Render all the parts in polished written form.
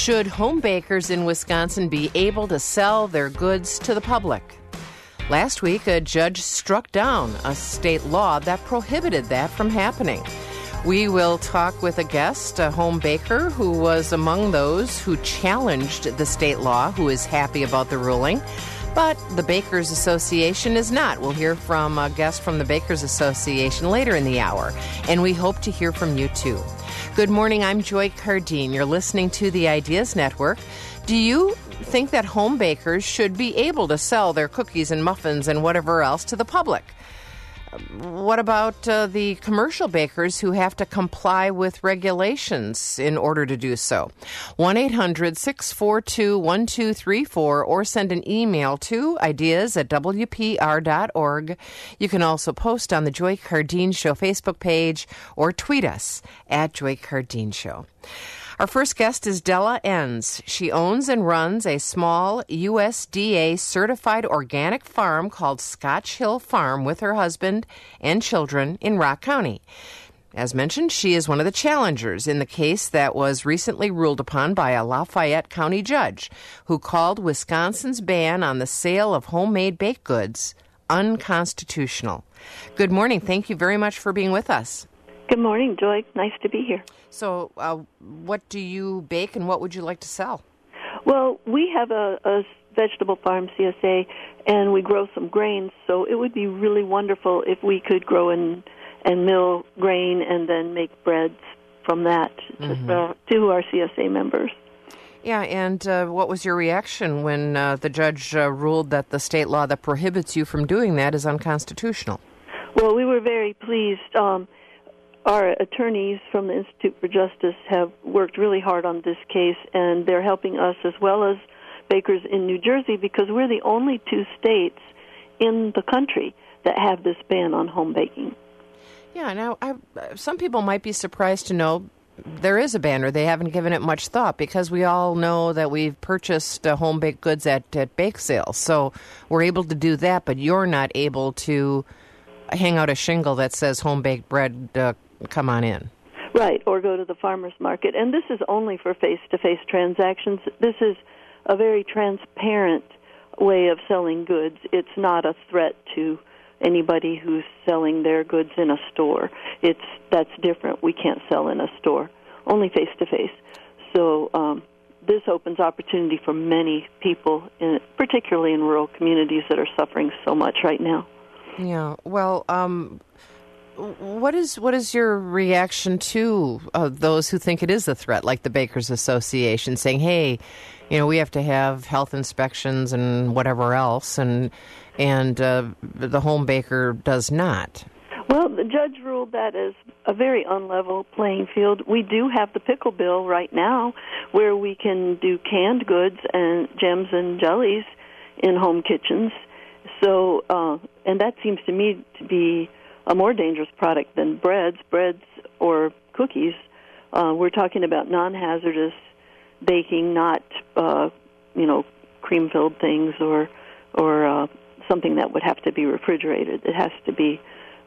Should home bakers in Wisconsin be able to sell their goods to the public? Last week, a judge struck down a state law that prohibited that from happening. We will talk with a guest, a home baker who was among those who challenged the state law, who is happy about the ruling. But the Bakers Association is not. We'll hear from a guest from the Bakers Association later in the hour, and we hope to hear from you too. Good morning, I'm Joy Cardine. You're listening to the Ideas Network. Do you think that home bakers should be able to sell their cookies and muffins and whatever else to the public? What about the commercial bakers who have to comply with regulations in order to do so? 1-800-642-1234 or send an email to ideas@wpr.org. You can also post on the Joy Cardine Show Facebook page or tweet us at Joy Cardine Show. Our first guest is Della Enns. She owns and runs a small USDA-certified organic farm called Scotch Hill Farm with her husband and children in Rock County. As mentioned, she is one of the challengers in the case that was recently ruled upon by a Lafayette County judge who called Wisconsin's ban on the sale of homemade baked goods unconstitutional. Good morning. Thank you very much for being with us. Good morning, Joy. Nice to be here. So what do you bake and what would you like to sell? Well, we have a vegetable farm, CSA, and we grow some grains, so it would be really wonderful if we could grow and mill grain and then make breads from that to our CSA members. Yeah, and what was your reaction when the judge ruled that the state law that prohibits you from doing that is unconstitutional? Well, we were very pleased. Our attorneys from the Institute for Justice have worked really hard on this case, and they're helping us as well as bakers in New Jersey because we're the only two states in the country that have this ban on home baking. Yeah, now, some people might be surprised to know there is a ban, or they haven't given it much thought, because we all know that we've purchased home-baked goods at bake sales, so we're able to do that, but you're not able to hang out a shingle that says home-baked bread, come on in. Right, or go to the farmer's market. And this is only for face-to-face transactions. This is a very transparent way of selling goods. It's not a threat to anybody who's selling their goods in a store. That's different. We can't sell in a store, only face-to-face. So this opens opportunity for many people, particularly in rural communities that are suffering so much right now. Yeah, well, what is your reaction to those who think it is a threat, like the Bakers Association, saying, "Hey, we have to have health inspections and whatever else," and the home baker does not? Well, the judge ruled that as a very unlevel playing field. We do have the pickle bill right now, where we can do canned goods and jams and jellies in home kitchens. So, and that seems to me to be a more dangerous product than breads or cookies. We're talking about non-hazardous baking, not cream-filled things or something that would have to be refrigerated. It has to be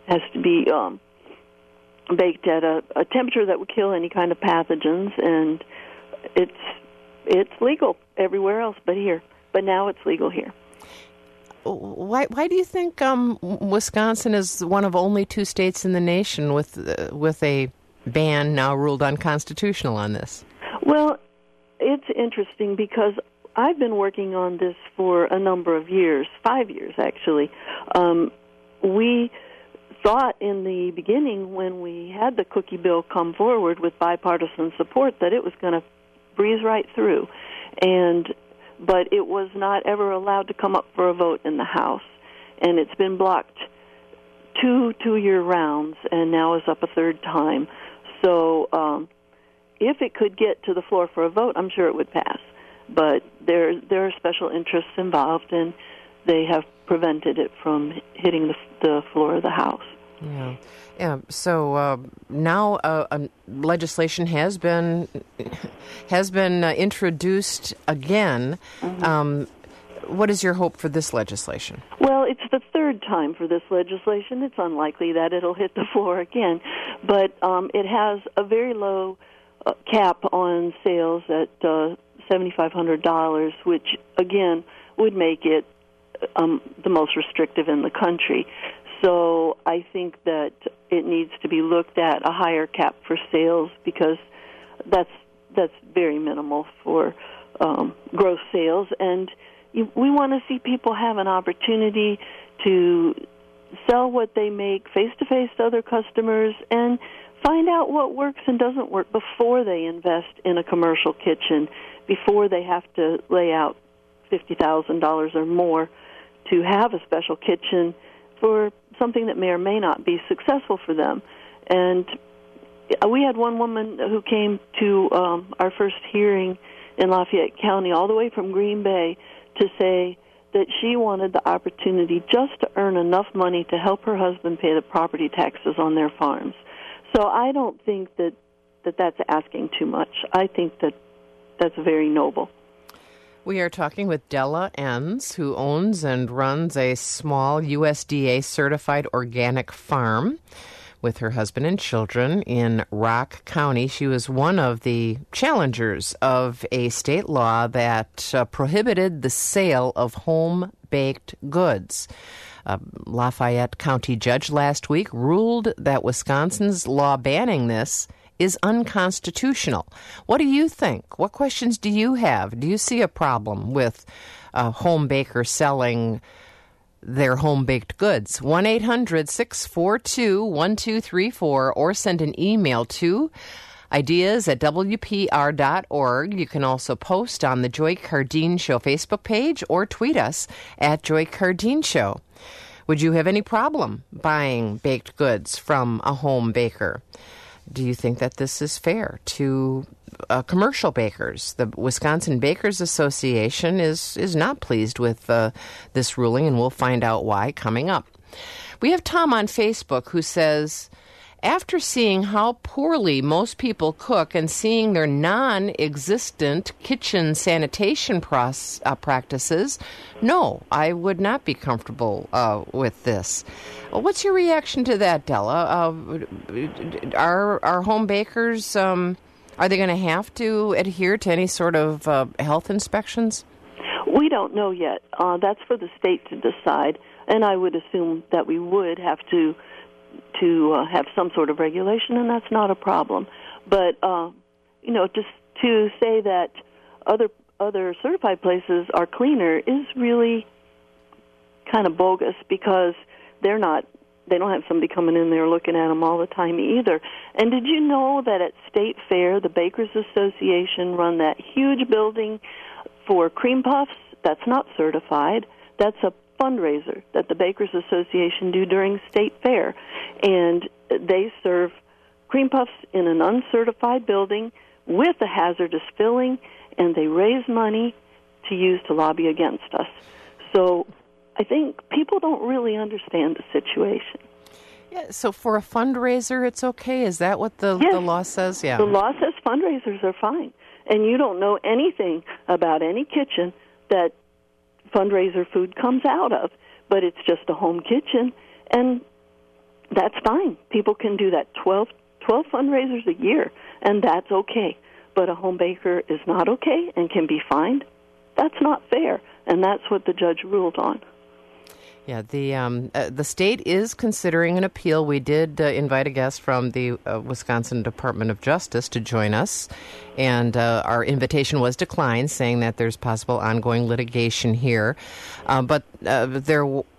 baked at a temperature that would kill any kind of pathogens, and it's legal everywhere else but here. But now it's legal here. Why do you think Wisconsin is one of only two states in the nation with a ban now ruled unconstitutional on this? Well, it's interesting because I've been working on this for a number of years, 5 years actually. We thought in the beginning when we had the cookie bill come forward with bipartisan support that it was going to breeze right through, but it was not ever allowed to come up for a vote in the House, and it's been blocked two-year rounds, and now is up a third time. So if it could get to the floor for a vote, I'm sure it would pass. But there are special interests involved, and they have prevented it from hitting the floor of the House. Yeah. So now legislation has been introduced again. Mm-hmm. What is your hope for this legislation? Well, it's the third time for this legislation. It's unlikely that it'll hit the floor again, but it has a very low cap on sales at $7,500, which, again, would make it the most restrictive in the country. So I think that it needs to be looked at a higher cap for sales, because that's very minimal for gross sales. And we want to see people have an opportunity to sell what they make face-to-face to other customers and find out what works and doesn't work before they invest in a commercial kitchen, before they have to lay out $50,000 or more to have a special kitchen for something that may or may not be successful for them. And we had one woman who came to our first hearing in Lafayette County all the way from Green Bay to say that she wanted the opportunity just to earn enough money to help her husband pay the property taxes on their farms. So I don't think that's asking too much. I think that's very noble. We are talking with Della Enns, who owns and runs a small USDA-certified organic farm with her husband and children in Rock County. She was one of the challengers of a state law that prohibited the sale of home-baked goods. Lafayette County judge last week ruled that Wisconsin's law banning this is unconstitutional. What do you think? What questions do you have? Do you see a problem with a home baker selling their home-baked goods? 1-800-642-1234, or send an email to ideas@wpr.org. You can also post on the Joy Cardeen Show Facebook page or tweet us at Joy Cardeen Show. Would you have any problem buying baked goods from a home baker? Do you think that this is fair to commercial bakers? The Wisconsin Bakers Association is not pleased with this ruling, and we'll find out why coming up. We have Tom on Facebook who says, after seeing how poorly most people cook and seeing their non-existent kitchen sanitation practices, no, I would not be comfortable with this. What's your reaction to that, Della? Are home bakers, are they going to have to adhere to any sort of health inspections? We don't know yet. That's for the state to decide, and I would assume that we would have to have some sort of regulation, and that's not a problem. But just to say that other certified places are cleaner is really kind of bogus, because they don't have somebody coming in there looking at them all the time either. And did you know that at State Fair, the Bakers Association run that huge building for cream puffs? That's not certified. That's a fundraiser that the Bakers Association do during State Fair, and they serve cream puffs in an uncertified building with a hazardous filling, and they raise money to use to lobby against us. So I think people don't really understand the situation. Yeah, so for a fundraiser, it's okay? Is that what the law says? Yeah. The law says fundraisers are fine, and you don't know anything about any kitchen that fundraiser food comes out of, but it's just a home kitchen, and that's fine. People can do that 12 fundraisers a year, and that's okay. But a home baker is not okay and can be fined. That's not fair, and that's what the judge ruled on. Yeah, the state is considering an appeal. We did invite a guest from the Wisconsin Department of Justice to join us, and our invitation was declined, saying that there's possible ongoing litigation here. But they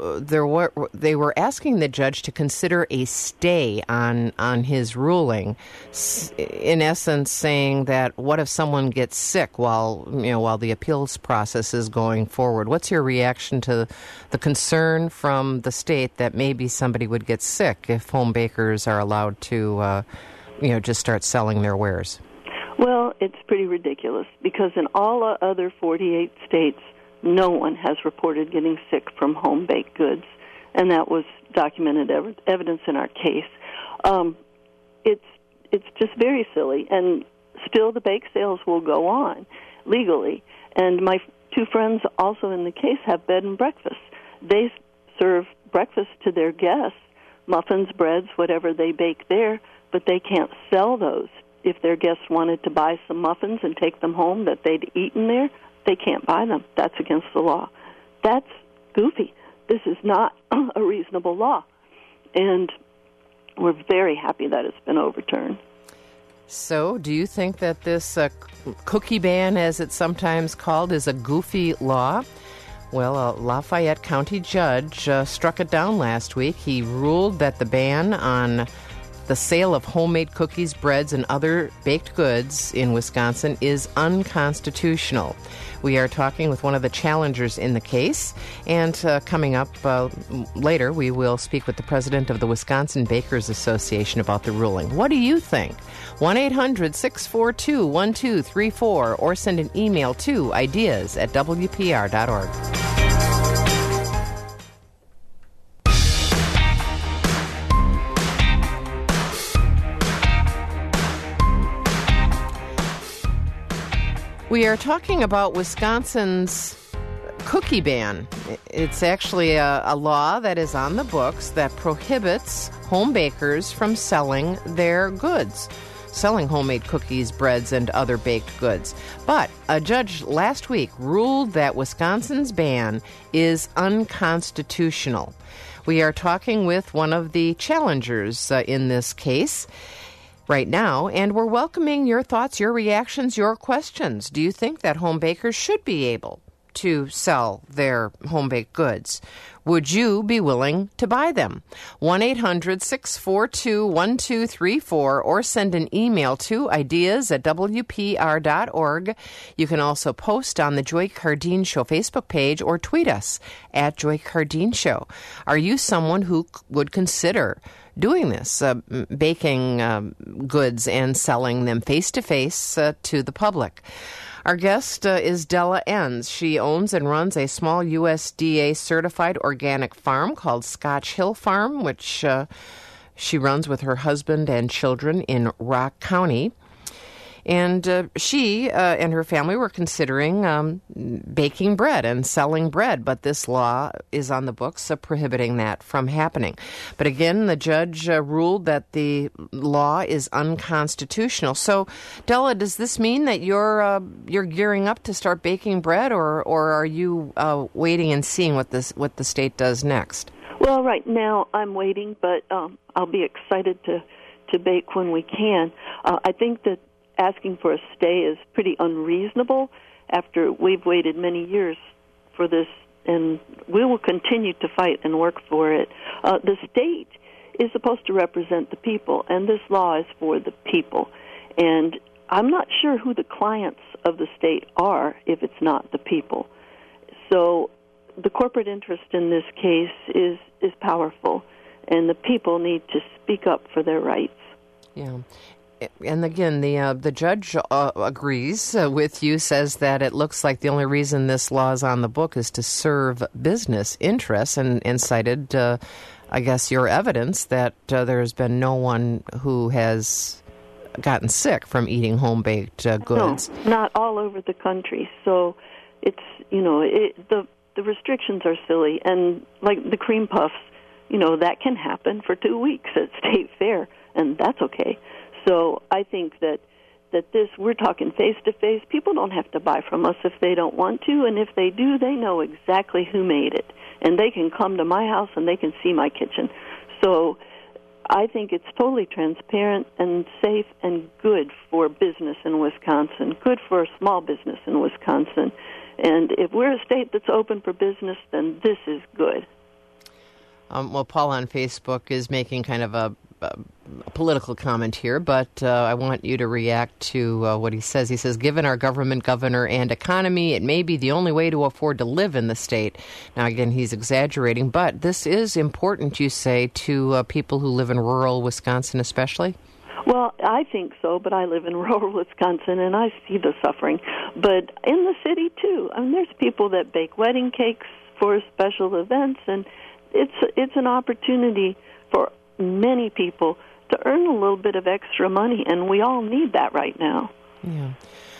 were asking the judge to consider a stay on his ruling, in essence saying that what if someone gets sick while the appeals process is going forward? What's your reaction to the concern from the state that maybe somebody would get sick if home bakers are allowed to just start selling their wares? Well, it's pretty ridiculous, because in all other 48 states, no one has reported getting sick from home-baked goods, and that was documented evidence in our case. It's just very silly, and still the bake sales will go on legally. And my two friends also in the case have bed and breakfast. They serve breakfast to their guests, muffins, breads, whatever they bake there, but they can't sell those if their guests wanted to buy some muffins and take them home that they'd eaten there, they can't buy them. That's against the law. That's goofy. This is not a reasonable law. And we're very happy that it's been overturned. So, do you think that this cookie ban, as it's sometimes called, is a goofy law? Well, a Lafayette County judge struck it down last week. He ruled that the ban on the sale of homemade cookies, breads, and other baked goods in Wisconsin is unconstitutional. We are talking with one of the challengers in the case, and coming up later, we will speak with the president of the Wisconsin Bakers Association about the ruling. What do you think? 1-800-642-1234, or send an email to ideas@wpr.org. We are talking about Wisconsin's cookie ban. It's actually a law that is on the books that prohibits home bakers from selling their goods, selling homemade cookies, breads, and other baked goods. But a judge last week ruled that Wisconsin's ban is unconstitutional. We are talking with one of the challengers in this case right now, and we're welcoming your thoughts, your reactions, your questions. Do you think that home bakers should be able to sell their home-baked goods? Would you be willing to buy them? 1-800-642-1234, or send an email to ideas@wpr.org. You can also post on the Joy Cardeen Show Facebook page or tweet us at Joy Cardeen Show. Are you someone who would consider doing this, baking goods and selling them face-to-face to the public? Our guest is Della Enns. She owns and runs a small USDA-certified organic farm called Scotch Hill Farm, which she runs with her husband and children in Rock County. And she and her family were considering baking bread and selling bread, but this law is on the books prohibiting that from happening. But again, the judge ruled that the law is unconstitutional. So, Della, does this mean that you're gearing up to start baking bread, or are you waiting and seeing what the state does next? Well, right now I'm waiting, but I'll be excited to bake when we can. I think that asking for a stay is pretty unreasonable after we've waited many years for this, and we will continue to fight and work for it. The state is supposed to represent the people, and this law is for the people. And I'm not sure who the clients of the state are if it's not the people. So the corporate interest in this case is powerful, and the people need to speak up for their rights. Yeah. And again, the judge agrees with you, says that it looks like the only reason this law is on the book is to serve business interests, and cited, I guess, your evidence that there has been no one who has gotten sick from eating home-baked goods. No, not all over the country. So it's, the restrictions are silly. And like the cream puffs, that can happen for 2 weeks at State Fair, and that's okay. So I think that this, we're talking face-to-face. People don't have to buy from us if they don't want to, and if they do, they know exactly who made it. And they can come to my house and they can see my kitchen. So I think it's totally transparent and safe and good for business in Wisconsin, good for a small business in Wisconsin. And if we're a state that's open for business, then this is good. Well, Paul on Facebook is making kind of a political comment here, but I want you to react to what he says. He says, given our government, governor, and economy, it may be the only way to afford to live in the state. Now, again, he's exaggerating, but this is important, you say, to people who live in rural Wisconsin especially? Well, I think so, but I live in rural Wisconsin, and I see the suffering. But in the city, too. I mean, there's people that bake wedding cakes for special events, and it's an opportunity for many people to earn a little bit of extra money, and we all need that right now. Yeah.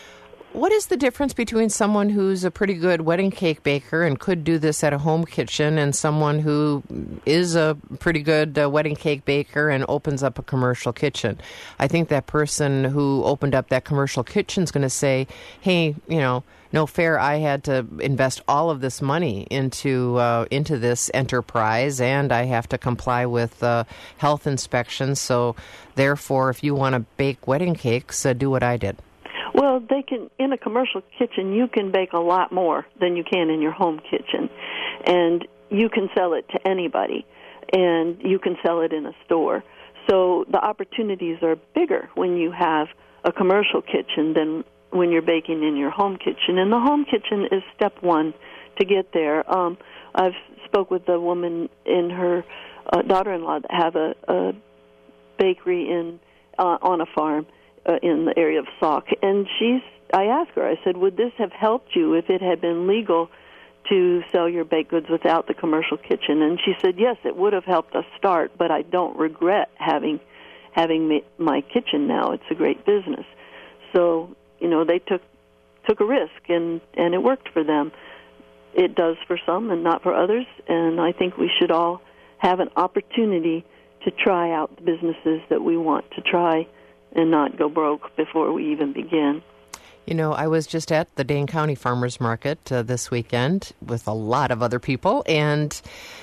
What is the difference between someone who's a pretty good wedding cake baker and could do this at a home kitchen and someone who is a pretty good wedding cake baker and opens up a commercial kitchen? I think that person who opened up that commercial kitchen is going to say, hey, no fair, I had to invest all of this money into this enterprise, and I have to comply with health inspections. So therefore, if you want to bake wedding cakes, do what I did. Well, they can, in a commercial kitchen, you can bake a lot more than you can in your home kitchen. And you can sell it to anybody, and you can sell it in a store. So the opportunities are bigger when you have a commercial kitchen than when you're baking in your home kitchen. And the home kitchen is step one to get there. I've spoke with a woman and her daughter-in-law that have a bakery on a farm in the area of Sauk. And I asked her, I said, would this have helped you if it had been legal to sell your baked goods without the commercial kitchen? And she said, yes, it would have helped us start, but I don't regret having my kitchen now. It's a great business. So, they took a risk, and it worked for them. It does for some and not for others, and I think we should all have an opportunity to try out the businesses that we want to try and not go broke before we even begin. I was just at the Dane County Farmers Market this weekend with a lot of other people, and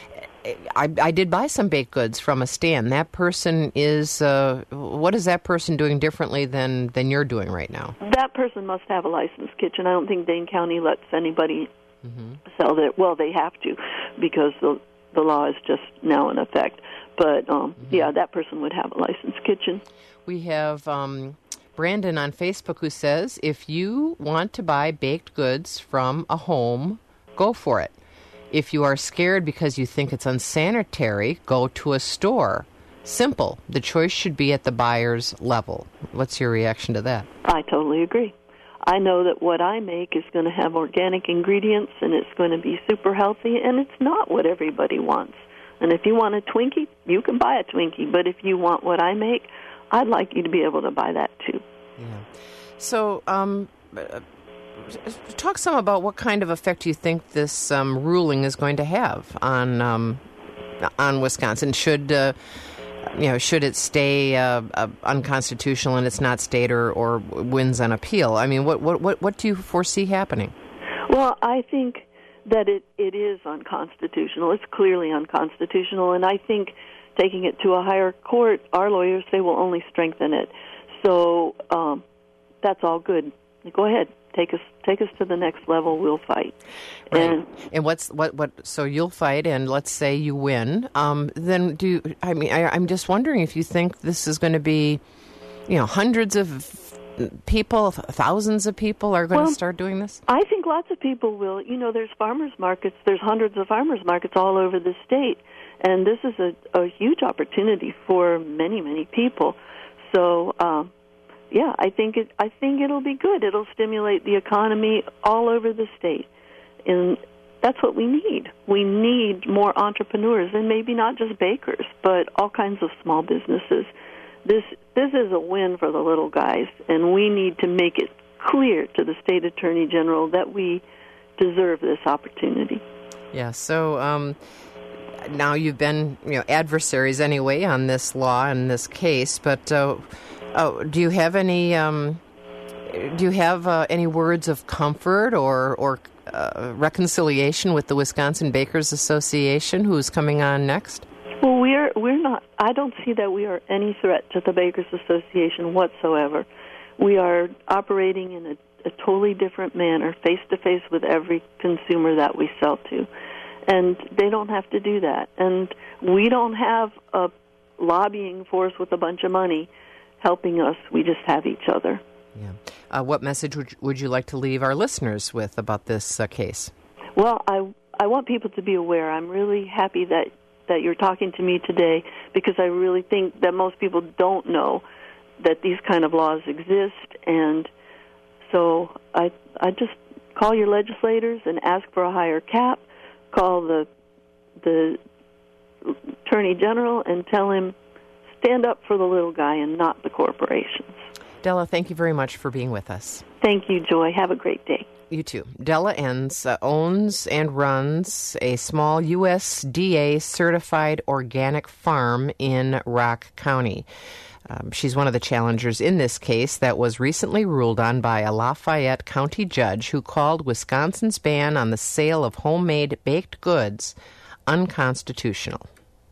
I did buy some baked goods from a stand. That person is, what is that person doing differently than you're doing right now? That person must have a licensed kitchen. I don't think Dane County lets anybody sell that. Well, they have to because the law is just now in effect. But, yeah, that person would have a licensed kitchen. We have Brandon on Facebook who says, if you want to buy baked goods from a home, go for it. If you are scared because you think it's unsanitary, go to a store. Simple. The choice should be at the buyer's level. What's your reaction to that? I totally agree. I know that what I make is going to have organic ingredients, and it's going to be super healthy, and it's not what everybody wants. And if you want a Twinkie, you can buy a Twinkie. But if you want what I make, I'd like you to be able to buy that too. Yeah. So, talk some about what kind of effect you think this ruling is going to have on Wisconsin. Should it stay unconstitutional and it's not state or wins on appeal? I mean, what do you foresee happening? Well, I think that it is unconstitutional. It's clearly unconstitutional, and I think taking it to a higher court, our lawyers say will only strengthen it. So that's all good. Go ahead, take us to the next level. We'll fight. Right. And what? So you'll fight, and let's say you win. Then I'm just wondering if you think this is going to be, hundreds of people, thousands of people are going to start doing this? I think lots of people will. There's farmers markets. There's hundreds of farmers markets all over the state, and this is a huge opportunity for many, many people. So, yeah, I think it'll be good. It'll stimulate the economy all over the state, and that's what we need. We need more entrepreneurs, and maybe not just bakers, but all kinds of small businesses. This is a win for the little guys, and we need to make it clear to the state attorney general that we deserve this opportunity. Yeah. So now you've been adversaries anyway on this law and this case, but do you have any words of comfort or reconciliation with the Wisconsin Bakers Association, who's coming on next? Well, we're not. I don't see that we are any threat to the Bakers Association whatsoever. We are operating in a totally different manner, face-to-face with every consumer that we sell to. And they don't have to do that. And we don't have a lobbying force with a bunch of money helping us. We just have each other. Yeah. What message would you like to leave our listeners with about this case? Well, I want people to be aware. I'm really happy that you're talking to me today, because I really think that most people don't know that these kind of laws exist. And so I just call your legislators and ask for a higher cap. Call the Attorney General and tell him, stand up for the little guy and not the corporations. Della, thank you very much for being with us. Thank you, Joy. Have a great day. You too. Della Enns owns and runs a small USDA-certified organic farm in Rock County. She's one of the challengers in this case that was recently ruled on by a Lafayette County judge who called Wisconsin's ban on the sale of homemade baked goods unconstitutional.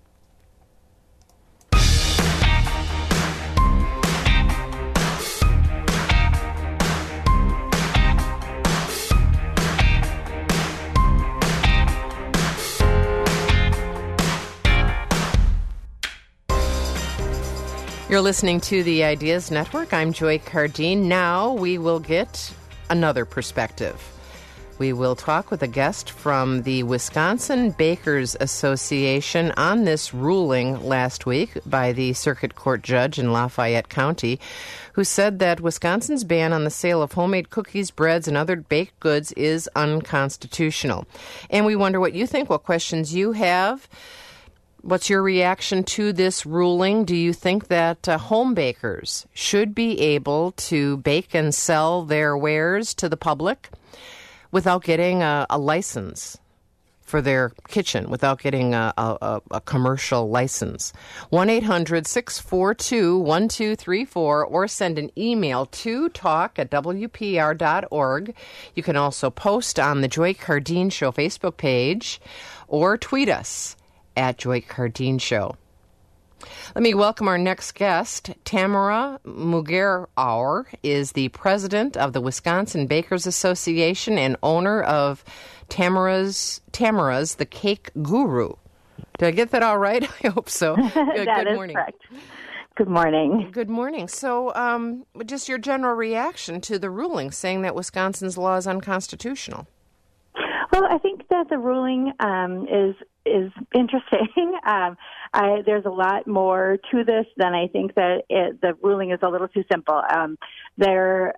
You're listening to the Ideas Network. I'm Joy Cardine. Now we will get another perspective. We will talk with a guest from the Wisconsin Bakers Association on this ruling last week by the circuit court judge in Lafayette County, who said that Wisconsin's ban on the sale of homemade cookies, breads, and other baked goods is unconstitutional. And we wonder what you think, what questions you have. What's your reaction to this ruling? Do you think that home bakers should be able to bake and sell their wares to the public without getting a license for their kitchen, without getting a commercial license? 1-800-642-1234 or send an email to talk@wpr.org. You can also post on the Joy Cardine Show Facebook page or tweet us at Joy Cardine Show. Let me welcome our next guest. Tamara Mugerauer is the president of the Wisconsin Bakers Association and owner of Tamara's The Cake Guru. Did I get that all right? I hope so. That is morning. Correct. Good morning. Good morning. So just your general reaction to the ruling saying that Wisconsin's law is unconstitutional. Well, I think that the ruling is interesting. There's a lot more to this than I think that the ruling is a little too simple. There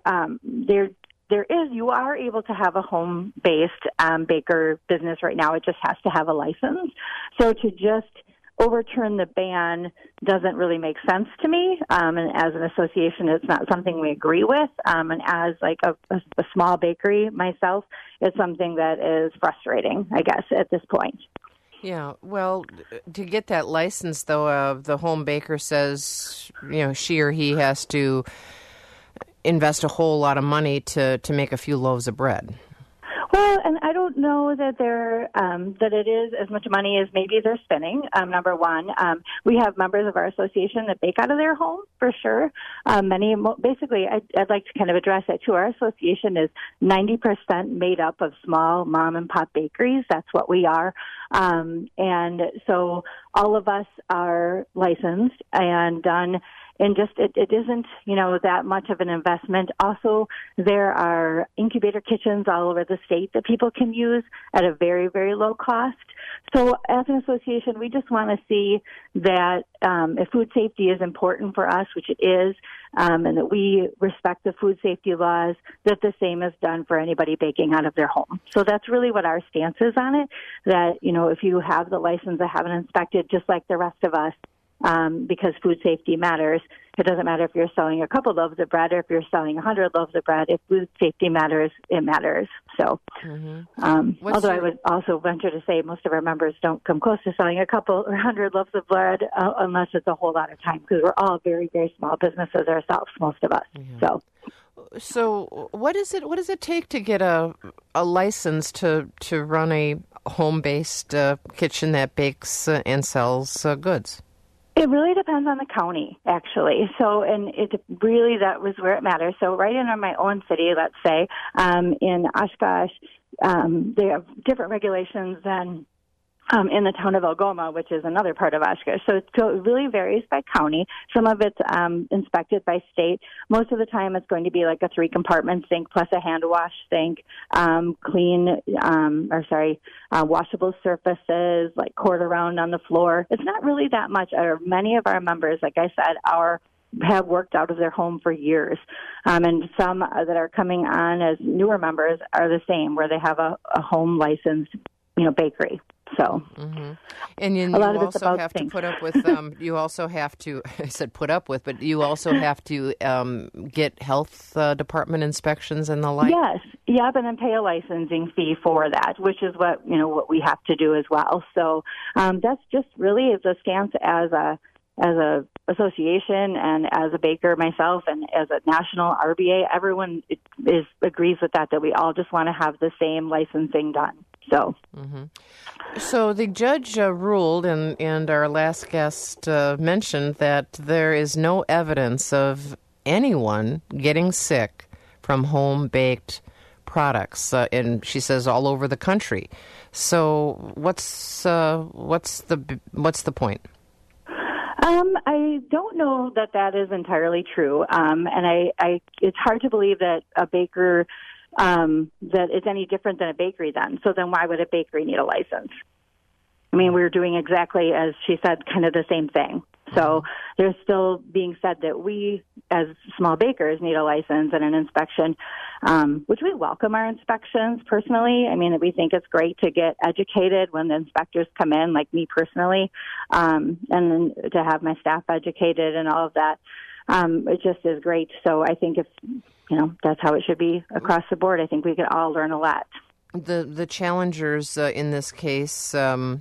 is, you are able to have a home-based baker business right now. It just has to have a license. So to just overturn the ban doesn't really make sense to me. And as an association, it's not something we agree with. And as like a small bakery myself, it's something that is frustrating, I guess, at this point. Yeah, well, to get that license, though, the home baker says, she or he has to invest a whole lot of money to make a few loaves of bread. Well, and I don't know that that it is as much money as maybe they're spending. Number one, we have members of our association that bake out of their home for sure. Basically, I'd like to kind of address that too. Our association is 90% made up of small mom and pop bakeries. That's what we are, and so all of us are licensed and done. And just it isn't, that much of an investment. Also, there are incubator kitchens all over the state that people can use at a very, very low cost. So as an association, we just want to see that if food safety is important for us, which it is, and that we respect the food safety laws, that the same is done for anybody baking out of their home. So that's really what our stance is on it, that, if you have the license, I have it inspected just like the rest of us. Because food safety matters. It doesn't matter if you're selling a couple loaves of bread or if you're selling 100 loaves of bread. If food safety matters, it matters. So, although I would also venture to say most of our members don't come close to selling a couple or 100 loaves of bread unless it's a whole lot of time, because we're all very, very small businesses ourselves, most of us. Yeah. So what does it take to get a license to run a home-based kitchen that bakes and sells goods? It really depends on the county, actually. So, and it really, that was where it matters. So right in my own city, let's say, in Oshkosh, they have different regulations than in the town of Algoma, which is another part of Oshkosh. So it really varies by county. Some of it's inspected by state. Most of the time it's going to be like a 3-compartment sink plus a hand wash sink, washable surfaces, like cord around on the floor. It's not really that much. Many of our members, like I said, have worked out of their home for years. And some that are coming on as newer members are the same, where they have a home licensed bakery. So, and you also have to put up with. You also have to. I said put up with, but you also have to get health department inspections and the like. Yes, yep, and then pay a licensing fee for that, which is what we have to do as well. So that's just really the stance as a association and as a baker myself and as a national RBA. Everyone agrees with that we all just want to have the same licensing done. So. So the judge ruled, and our last guest mentioned that there is no evidence of anyone getting sick from home-baked products, and she says all over the country. So what's the point? I don't know that is entirely true, and it's hard to believe that a baker. That it's any different than a bakery then. So then why would a bakery need a license? I mean, we're doing exactly, as she said, kind of the same thing. So there's still being said that we, as small bakers, need a license and an inspection, which we welcome our inspections personally. I mean, we think it's great to get educated when the inspectors come in, like me personally, and then to have my staff educated and all of that. It just is great. So I think if that's how it should be across the board. I think we could all learn a lot. The challengers in this case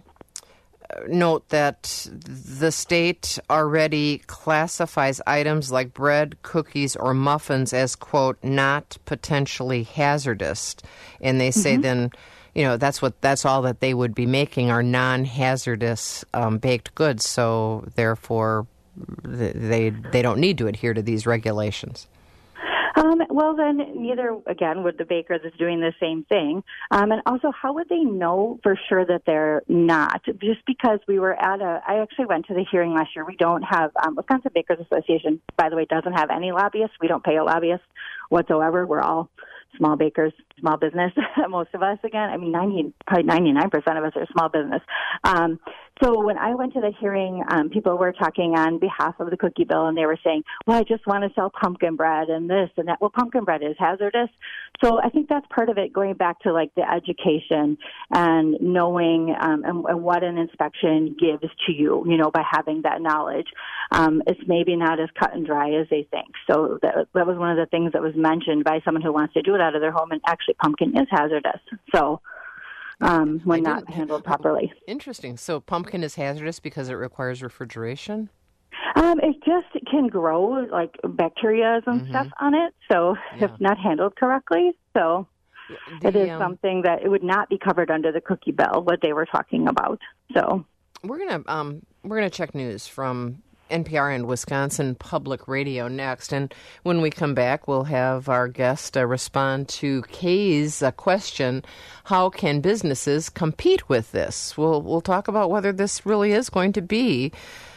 note that the state already classifies items like bread, cookies, or muffins as, quote, not potentially hazardous. And they say then, that's all that they would be making are non-hazardous baked goods. So therefore, they don't need to adhere to these regulations. Well, then neither, again, would the baker that's doing the same thing. And also, how would they know for sure that they're not? Just because I actually went to the hearing last year. We don't have, Wisconsin Bakers Association, by the way, doesn't have any lobbyists. We don't pay a lobbyist whatsoever. We're all small bakers, small business, most of us, again. I mean, probably 99% of us are small business. So when I went to the hearing, people were talking on behalf of the cookie bill, and they were saying, well, I just want to sell pumpkin bread and this and that. Well, pumpkin bread is hazardous. So I think that's part of it, going back to like the education and knowing and what an inspection gives to you, by having that knowledge. It's maybe not as cut and dry as they think. So that was one of the things that was mentioned by someone who wants to do it out of their home, and actually pumpkin is hazardous. So when not handled properly. Interesting. So pumpkin is hazardous because it requires refrigeration? It just can grow like bacteria and stuff on it, so if not handled correctly. So it is something that it would not be covered under the cookie bill, what they were talking about. So we're gonna check news from NPR and Wisconsin Public Radio next. And when we come back, we'll have our guest respond to Kay's question, how can businesses compete with this? We'll talk about whether this really is going to be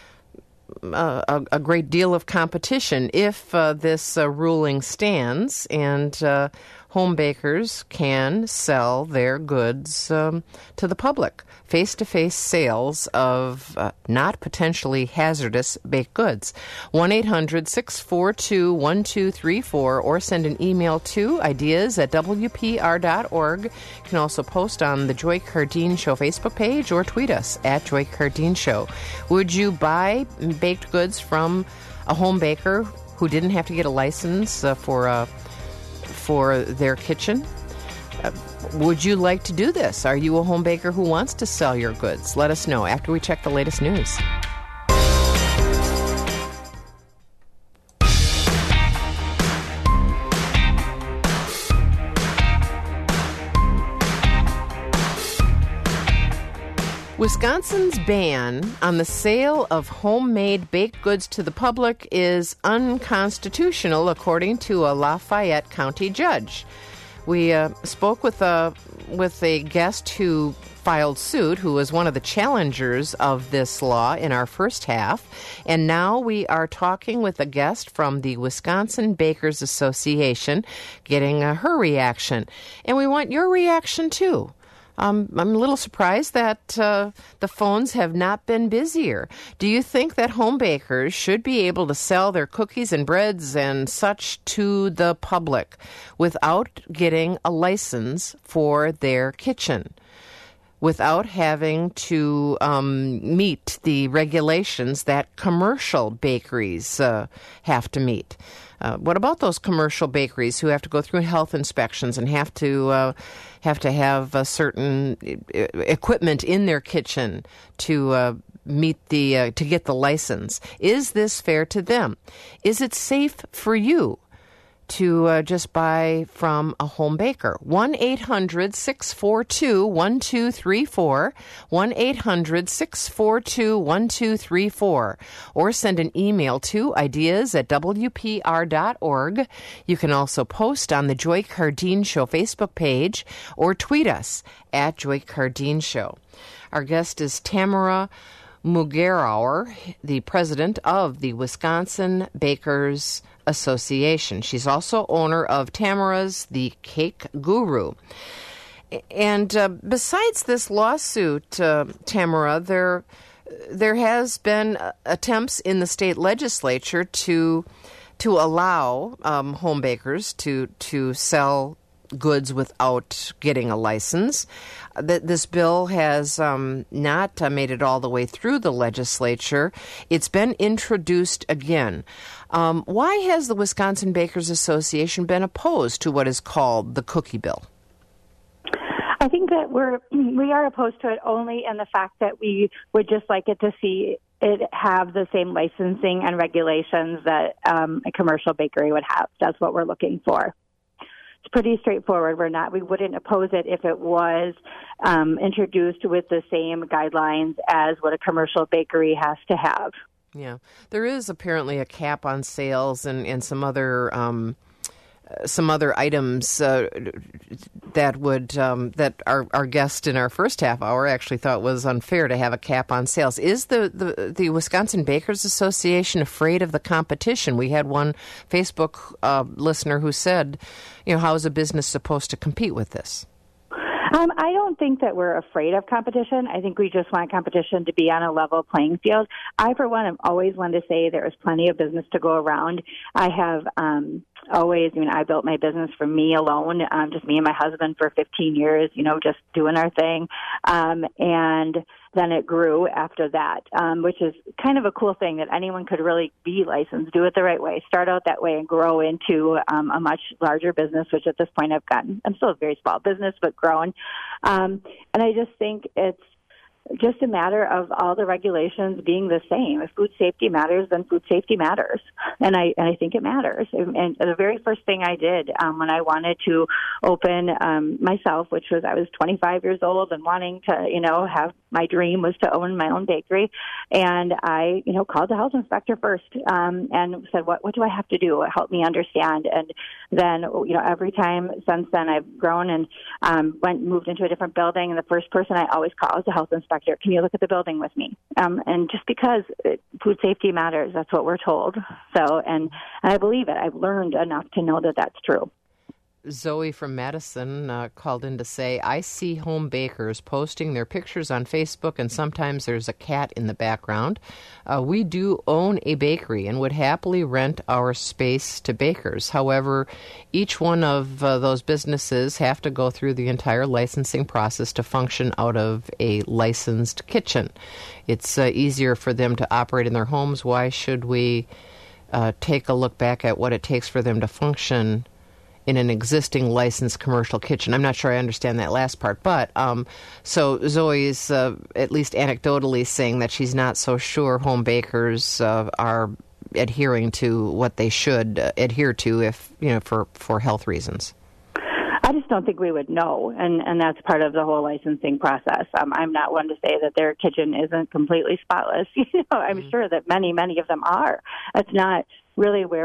a great deal of competition if this ruling stands and home bakers can sell their goods to the public. Face-to-face sales of not potentially hazardous baked goods. 1-800-642-1234 or send an email to ideas@wpr.org. You can also post on the Joy Cardeen Show Facebook page or tweet us at Joy Cardeen Show. Would you buy baked goods from a home baker who didn't have to get a license for their kitchen? Would you like to do this? Are you a home baker who wants to sell your goods? Let us know after we check the latest news. Wisconsin's ban on the sale of homemade baked goods to the public is unconstitutional, according to a Lafayette County judge. We spoke with a guest who filed suit, who was one of the challengers of this law in our first half. And now we are talking with a guest from the Wisconsin Bakers Association, getting her reaction. And we want your reaction, too. I'm a little surprised that the phones have not been busier. Do you think that home bakers should be able to sell their cookies and breads and such to the public without getting a license for their kitchen? without having to meet the regulations that commercial bakeries have to meet. What about those commercial bakeries who have to go through health inspections and have to have a certain equipment in their kitchen to to get the license? Is this fair to them? Is it safe for you to just buy from a home baker? 1-800-642-1234, 1-800-642-1234, or send an email to ideas@wpr.org. You can also post on the Joy Cardeen Show Facebook page or tweet us at Joy Cardeen Show. Our guest is Tamara Mugerauer, the president of the Wisconsin Bakers Association. She's also owner of Tamara's The Cake Guru. And besides this lawsuit, Tamara, there has been attempts in the state legislature to allow home bakers to sell goods without getting a license. This bill has not made it all the way through the legislature. It's been introduced again. Why has the Wisconsin Bakers Association been opposed to what is called the cookie bill? I think that we are opposed to it only in the fact that we would just like it to see it have the same licensing and regulations that a commercial bakery would have. That's what we're looking for. It's pretty straightforward. We wouldn't oppose it if it was introduced with the same guidelines as what a commercial bakery has to have. Yeah, there is apparently a cap on sales and some other items that our guest in our first half hour actually thought was unfair to have a cap on sales. Is the Wisconsin Bakers Association afraid of the competition? We had one Facebook listener who said, how is a business supposed to compete with this? I don't think that we're afraid of competition. I think we just want competition to be on a level playing field. I, for one, have always wanted to say there is plenty of business to go around. I have I built my business for me alone, just me and my husband for 15 years, just doing our thing. And then it grew after that, which is kind of a cool thing that anyone could really be licensed, do it the right way, start out that way and grow into a much larger business, which at this point I'm still a very small business, but grown. And I just think it's just a matter of all the regulations being the same. If food safety matters, then food safety matters. And I think it matters. And the very first thing I did when I wanted to open myself, I was 25 years old and wanting to, have my dream was to own my own bakery. And I, called the health inspector first and said, what do I have to do? Help me understand. And then, every time since then I've grown and moved into a different building. And the first person I always call is the health inspector. Can you look at the building with me? And just because food safety matters, that's what we're told. So, and I believe it. I've learned enough to know that that's true. Zoe from Madison called in to say, I see home bakers posting their pictures on Facebook, and sometimes there's a cat in the background. We do own a bakery and would happily rent our space to bakers. However, each one of those businesses have to go through the entire licensing process to function out of a licensed kitchen. It's easier for them to operate in their homes. Why should we take a look back at what it takes for them to function in an existing licensed commercial kitchen? I'm not sure I understand that last part, but so Zoe's at least anecdotally saying that she's not so sure home bakers are adhering to what they should adhere to if for health reasons. I just don't think we would know, and that's part of the whole licensing process. I'm not one to say that their kitchen isn't completely spotless. I'm sure that many of them are. It's not really where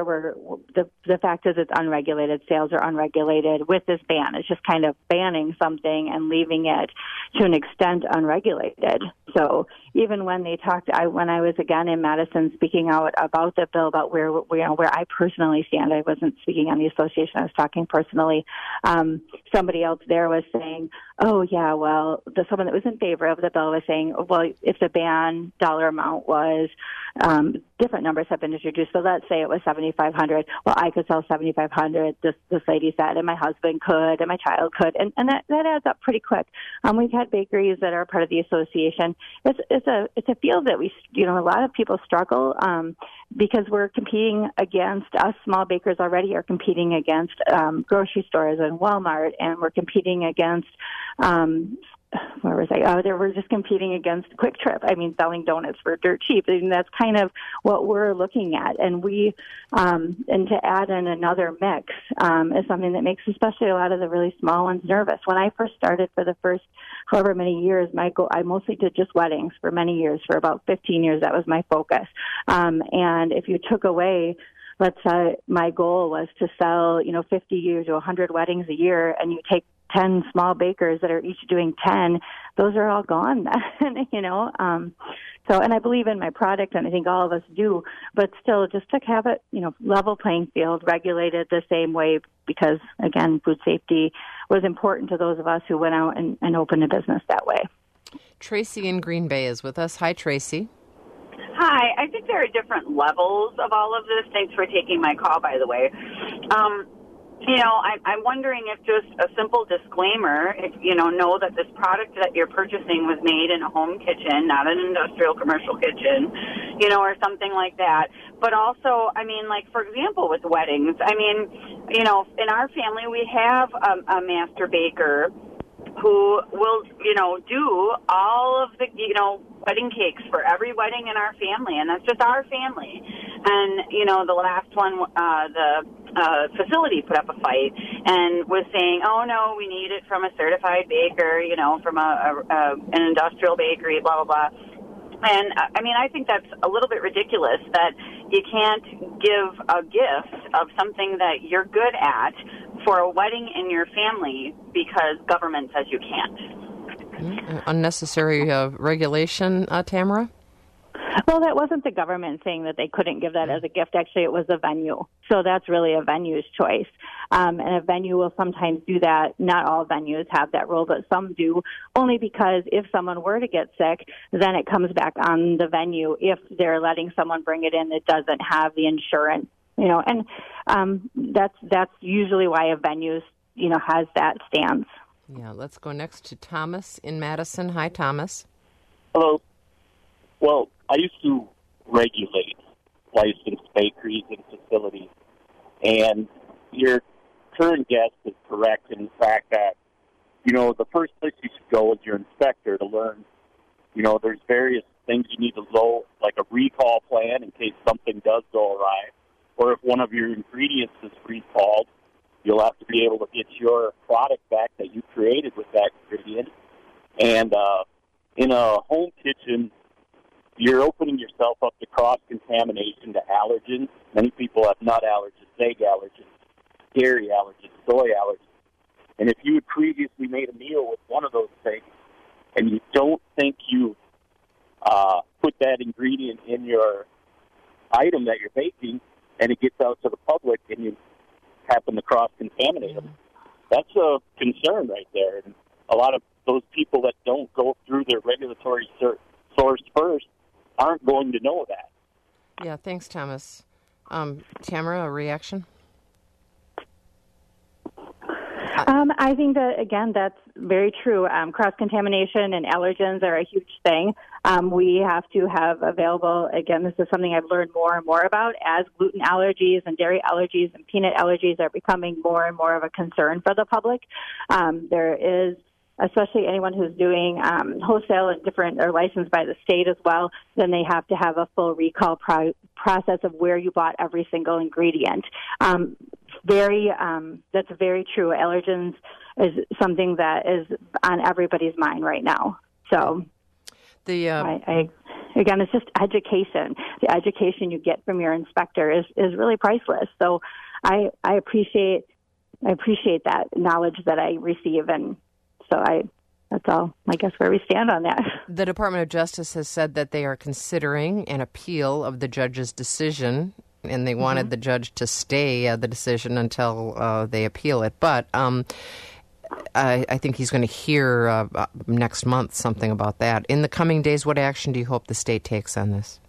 the fact is it's unregulated. Sales are unregulated with this ban. It's just kind of banning something and leaving it to an extent unregulated. So even when they talked, when I was again in Madison speaking out about the bill, about where I personally stand, I wasn't speaking on the association. I was talking personally. Somebody else there was saying, Oh, yeah, well, someone that was in favor of the bill was saying, well, if the ban dollar amount was, different numbers have been introduced. So let's say it was $7,500. Well, I could sell $7,500. This lady said, and my husband could, and my child could, and that adds up pretty quick. We've had bakeries that are part of the association. It's a field that a lot of people struggle because we're competing against us. Small bakers already are competing against grocery stores and Walmart, and we're competing against. Where was I? We're just competing against Quick Trip. I mean, selling donuts for dirt cheap. I mean, that's kind of what we're looking at. And and to add in another mix is something that makes especially a lot of the really small ones nervous. When I first started, for the first however many years, I mostly did just weddings for many years. For about 15 years, that was my focus. And if you took away, let's say my goal was to sell, 50 to 100 weddings a year, and you take 10 small bakers that are each doing 10, those are all gone then, So, and I believe in my product, and I think all of us do, but still just to have it, level playing field, regulated the same way, because, again, food safety was important to those of us who went out and opened a business that way. Tracy in Green Bay is with us. Hi, Tracy. Hi. I think there are different levels of all of this. Thanks for taking my call, by the way. I'm wondering if just a simple disclaimer, if know that this product that you're purchasing was made in a home kitchen, not an industrial commercial kitchen, or something like that. But also, for example, with weddings, in our family we have a master baker who will, do all of the, wedding cakes for every wedding in our family, and that's just our family. And, the last one, the facility put up a fight and was saying, oh, no, we need it from a certified baker, from an industrial bakery, blah, blah, blah. And, I think that's a little bit ridiculous that you can't give a gift of something that you're good at for a wedding in your family because government says you can't. Unnecessary regulation, Tamara? Well, that wasn't the government saying that they couldn't give that as a gift. Actually, it was the venue. So that's really a venue's choice. And a venue will sometimes do that. Not all venues have that rule, but some do, only because if someone were to get sick, then it comes back on the venue if they're letting someone bring it in that doesn't have the insurance. And that's usually why a venue, has that stance. Yeah, let's go next to Thomas in Madison. Hi, Thomas. Hello. Well, I used to regulate licensed bakeries and facilities, and your current guest is correct in the fact that, the first place you should go is your inspector to learn, there's various things you need to know, like a recall plan in case something does go awry, or if one of your ingredients is recalled, you'll have to be able to get your product back that you created with that ingredient. And in a home kitchen, you're opening yourself up to cross-contamination to allergens. Many people have nut allergens, egg allergens, dairy allergens, soy allergens. And if you had previously made a meal with one of those things and you don't think you put that ingredient in your item that you're baking and it gets out to the public and you happen to cross-contaminate them, that's a concern right there. And a lot of those people that don't go through their regulatory source first aren't going to know that. Yeah, thanks, Thomas. Tamara, a reaction? I think that, again, that's very true. Cross-contamination and allergens are a huge thing. We have to have available, again, this is something I've learned more and more about, as gluten allergies and dairy allergies and peanut allergies are becoming more and more of a concern for the public. There is, especially anyone who's doing wholesale and different, or licensed by the state as well, then they have to have a full recall process of where you bought every single ingredient. That's very true. Allergens is something that is on everybody's mind right now. So again, it's just education. The education you get from your inspector is really priceless. So I appreciate that knowledge that I receive, and so that's all, I guess, where we stand on that. The Department of Justice has said that they are considering an appeal of the judge's decision, and they wanted the judge to stay the decision until they appeal it. But I think he's going to hear next month something about that. In the coming days, what action do you hope the state takes on this?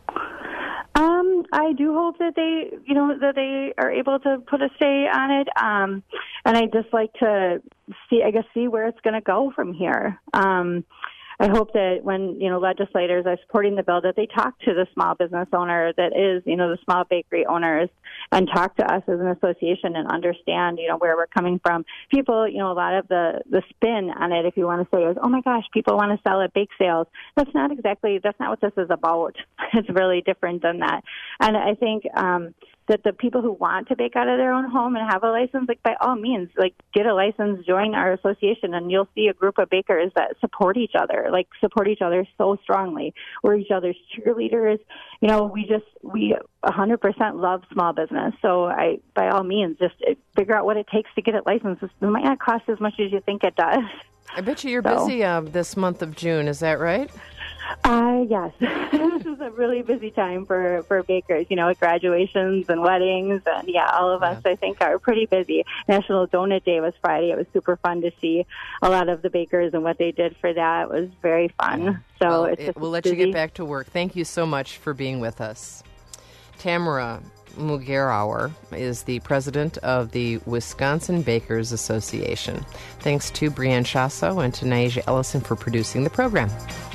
I do hope that they are able to put a stay on it. And I'd just like to see where it's going to go from here. I hope that when, legislators are supporting the bill, that they talk to the small business owner that is, the small bakery owners, and talk to us as an association and understand, where we're coming from. People, a lot of the spin on it, if you want to say, is, oh my gosh, people want to sell at bake sales. That's not what this is about. It's really different than that. And I think, that the people who want to bake out of their own home and have a license, by all means, get a license, join our association, and you'll see a group of bakers that support each other so strongly. We're each other's cheerleaders. We 100% love small business. So by all means, just figure out what it takes to get it licensed. It might not cost as much as you think it does. I bet you're busy this month of June. Is that right? Yes. This is a really busy time for bakers, graduations and weddings. And all of us, I think, are pretty busy. National Donut Day was Friday. It was super fun to see a lot of the bakers and what they did for that. It was very fun. So we'll let you get back to work. Thank you so much for being with us. Tamara Mugerauer is the president of the Wisconsin Bakers Association. Thanks to Brianne Chasso and to Naija Ellison for producing the program.